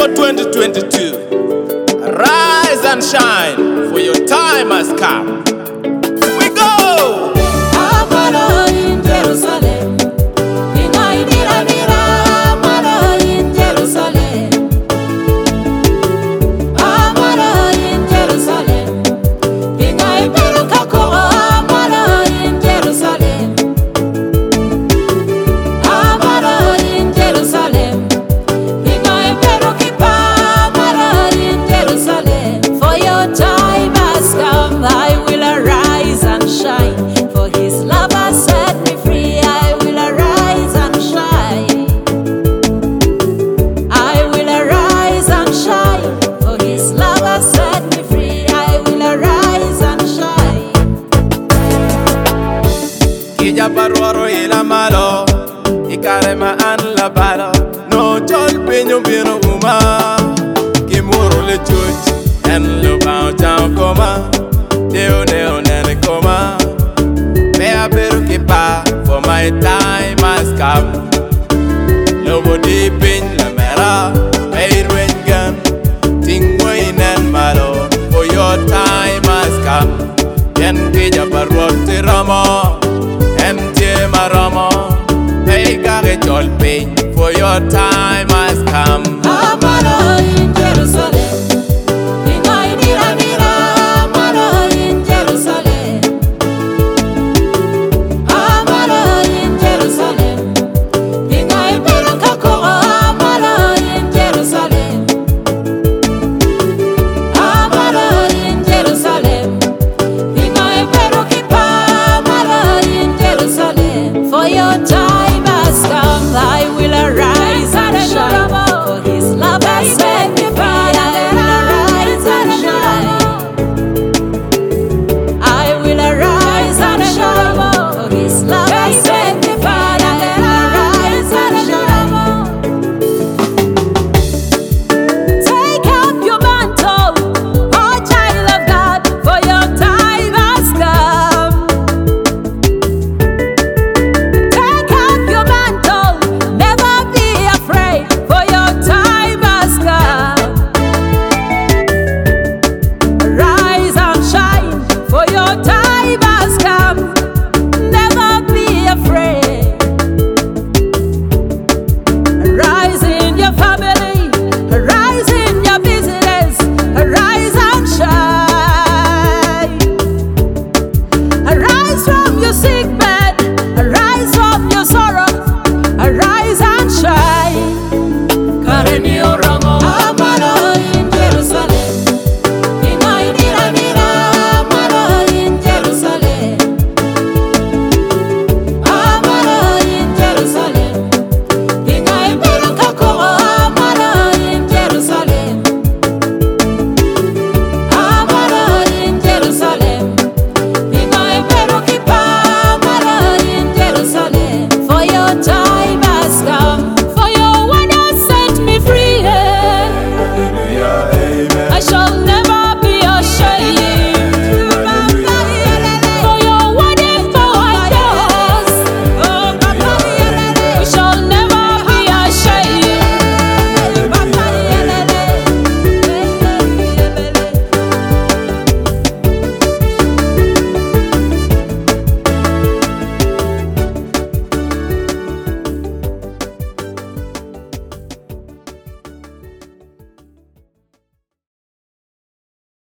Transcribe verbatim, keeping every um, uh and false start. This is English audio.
for twenty twenty-two. Rise and shine, for your time has come. We go! Amara in Jerusalem. Inai dira dira, Amara in Jerusalem. Amara in Jerusalem. Inai peruka ko, Amara in Jerusalem. Amara in Jerusalem. Inai peruki pa, Amara in Jerusalem. For your time has come, I will arise and shine. For his love has set me free, I will arise and shine. I will arise and shine. For his love has set me free, I will arise and shine. Kija paruaro ila malo, ikarema an la balo. No chol pinyo bino uma, kimuro le chuch, en lo bao chao koma, deo deo nene koma. Mea peru kipa, for my time has come. Lobo deep in la mera, made when gun, ting wine and malo, for your time has come. Yen kija paruarte ramo, empty maramo, hey gare chol pin, for your time has come. Amara in Jerusalem. Inai dira dira, Amara in Jerusalem. Amara in Jerusalem. Inai peruka ko, Amara in Jerusalem. Amara in Jerusalem. Inai peruki pa, Amara in Jerusalem. For your time has come, I will arise and shine. For his love has set me free, I will arise and shine. I will arise and shine. For his love has set me free, I will arise and shine. Take up your mantle, oh child of God, for your time has come. Take up your mantle, never be afraid, for your time has come. Rise and shine, for your time has come. Never be afraid. Rise in your family, rise in your business, rise and shine. Arise from your sick bed, arise from your sorrow, arise and shine. Karenio